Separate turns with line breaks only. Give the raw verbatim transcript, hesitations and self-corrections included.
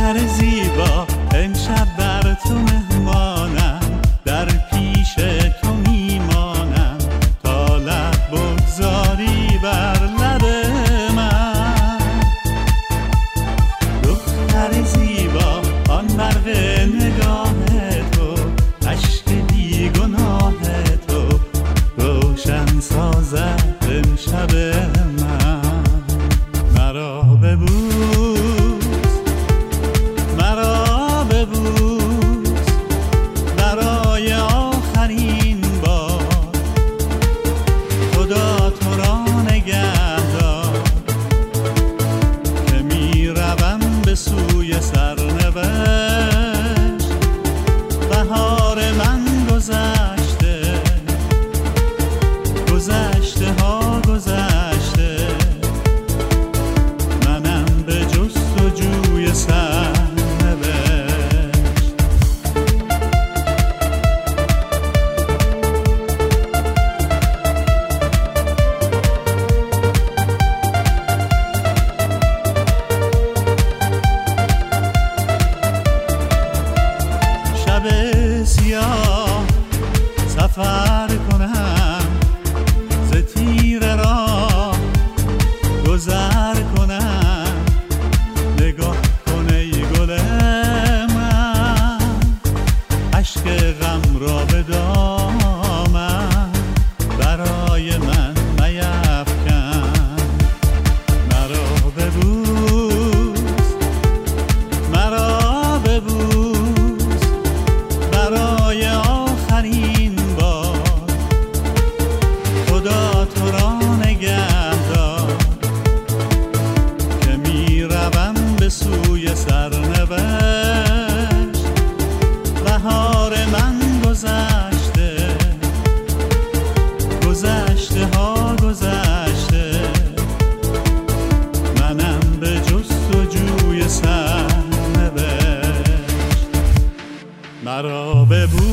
دختر زیبا امشب بر تو مهمانم، در پیش تو میمانم تا لب بگذاری بر لب من. دختر زیبا آن برق نگاه تو، اشک بیگناه تو روشن سازد امشب من. مرا ببوس مرا ببوس برای آخرین بار، خدا تو را نگه دار که می روم به سوی سرنوشت. بهار من گذشته گذشته ها گذشته، منم به جستجوی سرنوشت. شب سیاه سفر کنم، ز تیر راه گذر کنم. نگاه کن ای گل من، اشک غم را به دامن برای من میفکن. مرا ببوس مرا ببوس برای آخرین بار، خدا تو را نگه دار که می روم به سوی سرنوشت. بهار من گذشته گذشته ها گذشته، منم به جستجوی سرنوشت. مرا ببوس